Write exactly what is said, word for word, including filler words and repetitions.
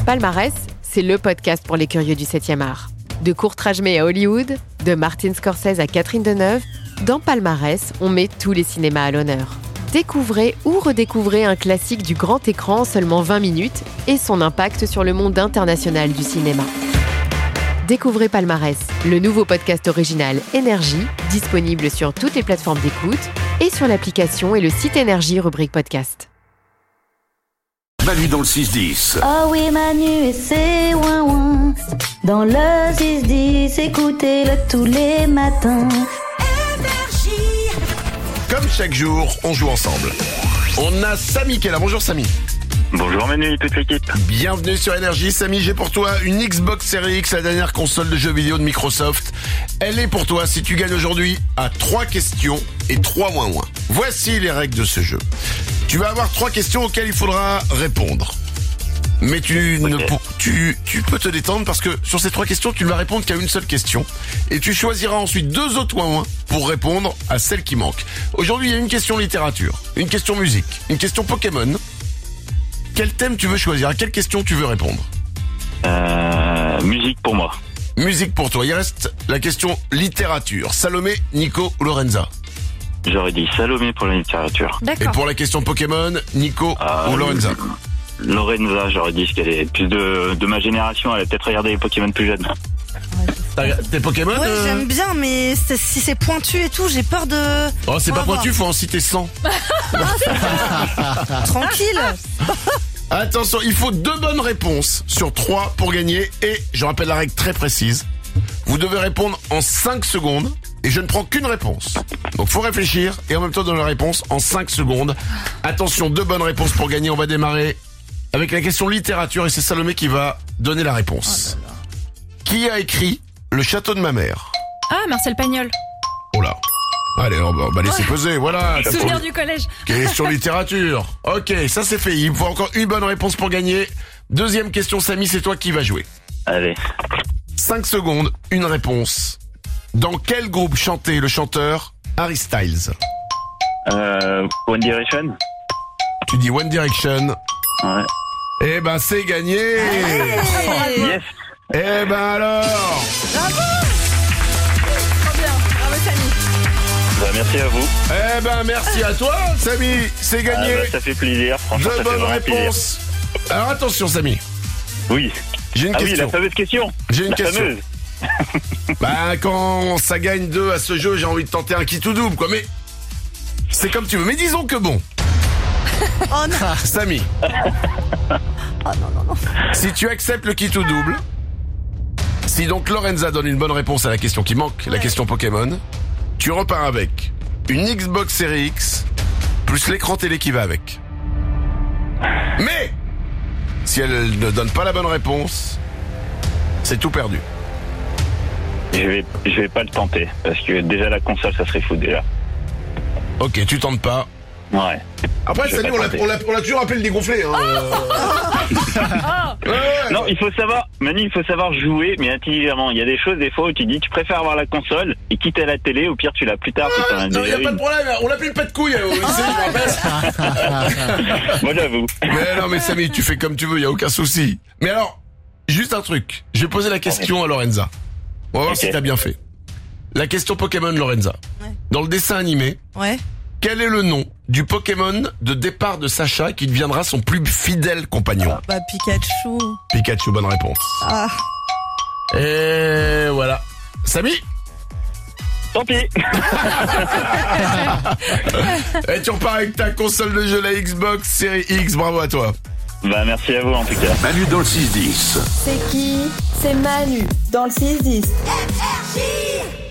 Palmarès, c'est le podcast pour les curieux du septième art. De Kurt Rajmé à Hollywood, de Martin Scorsese à Catherine Deneuve, dans Palmarès, on met tous les cinémas à l'honneur. Découvrez ou redécouvrez un classique du grand écran en seulement vingt minutes et son impact sur le monde international du cinéma. Découvrez Palmarès, le nouveau podcast original Énergie, disponible sur toutes les plateformes d'écoute et sur l'application et le site Énergie rubrique podcast. Manu dans le six dix. Oh oui, Manu et c'est ouin ouin. Dans le six dix, écoutez-le tous les matins. Énergie. Comme chaque jour, on joue ensemble. On a Samy qui est là. Bonjour Samy. Bonjour Manu et toute l'équipe. Bienvenue sur Énergie. Samy, j'ai pour toi une Xbox Series X, la dernière console de jeux vidéo de Microsoft. Elle est pour toi si tu gagnes aujourd'hui à trois questions et trois ouin ouin. Voici les règles de ce jeu. Tu vas avoir trois questions auxquelles il faudra répondre. Mais tu, okay. ne, tu, tu peux te détendre parce que sur ces trois questions, tu ne vas répondre qu'à une seule question. Et tu choisiras ensuite deux autres ouin ouin pour répondre à celle qui manque. Aujourd'hui, il y a une question littérature, une question musique, une question Pokémon. Quel thème tu veux choisir? À quelle question tu veux répondre? Euh, musique pour moi. Musique pour toi. Il reste la question littérature. Salomé, Nico ou Lorenza? J'aurais dit Salomé pour la littérature. D'accord. Et pour la question Pokémon, Nico euh, ou Lorenza? Lorenza, j'aurais dit qu'elle est plus de, de ma génération. Elle a peut-être regardé les Pokémon plus jeunes. T'es Pokémon? Ouais, euh... j'aime bien, mais c'est, si c'est pointu et tout, j'ai peur de... Oh, c'est Faut pas avoir. pointu, faut en citer cent. Tranquille. Attention, il faut deux bonnes réponses sur trois pour gagner. Et je rappelle la règle très précise. Vous devez répondre en cinq secondes. Et je ne prends qu'une réponse. Donc faut réfléchir et en même temps donner la réponse en cinq secondes. Attention, deux bonnes réponses pour gagner. On va démarrer avec la question littérature et c'est Salomé qui va donner la réponse. Oh là là. Qui a écrit Le Château de ma mère? Ah, Marcel Pagnol. Oh là. Allez, on va, on va laisser peser, voilà. Souvenir du collège. Question littérature. Ok, ça c'est fait. Il faut encore une bonne réponse pour gagner. Deuxième question, Samy, c'est toi qui vas jouer. Allez. cinq secondes, une réponse. Dans quel groupe chantait le chanteur Harry Styles? Euh, One Direction. Tu dis One Direction. Ouais. Eh ben c'est gagné. Hey. Yes. Eh ben alors. Bravo. Trop bien. Bravo Samy. Bah, merci à vous. Eh ben merci à toi, Samy. C'est gagné. Ah, bah, ça fait plaisir. Franchement, Deux ça fait bonnes vraiment réponses. plaisir. Alors attention, Samy. Oui. J'ai une ah question. oui, la fameuse question. J'ai une la question. Fameuse. Bah quand ça gagne deux à ce jeu, j'ai envie de tenter un qui ou double quoi. Mais c'est comme tu veux. Mais disons que bon. Oh non. Samy. Oh non, non, non. Si tu acceptes le qui ou double, si donc Lorenza donne une bonne réponse à la question qui manque, la question Pokémon, tu repars avec une Xbox Series X plus l'écran télé qui va avec. Mais si elle ne donne pas la bonne réponse, c'est tout perdu. Je vais, je vais pas le tenter parce que déjà la console, ça serait fou déjà. Ok, tu tentes pas. Ouais. Après, Je vais Samy, pas on l'a, tenter. on, l'a, on l'a toujours appelé le dégonflé. Hein. Ouais, ouais. Non, il faut savoir, Manu, il faut savoir jouer, mais intelligemment. Il y a des choses, des fois, où tu dis, tu préfères avoir la console et quitter la télé, au pire, tu l'as plus tard. Ah, si t'en as non, déjà y a pas une. de problème. On l'appelle pas de couilles au lycée, je me rappelle. Moi, j'avoue. Mais non, mais Samy, tu fais comme tu veux, y a aucun souci. Mais alors, juste un truc. Je vais poser la question à Lorenza. On va voir Okay. si t'as bien fait. La question Pokémon, Lorenza. Ouais. Dans le dessin animé, Ouais. quel est le nom du Pokémon de départ de Sacha qui deviendra son plus fidèle compagnon? Bah Pikachu. Pikachu, bonne réponse. Ah. Et voilà. Samy? Tant pis. Et tu repars avec ta console de jeu, la Xbox Series X, bravo à toi. Bah, merci à vous, en tout cas. Manu dans le six dix. C'est qui? C'est Manu dans le six dix.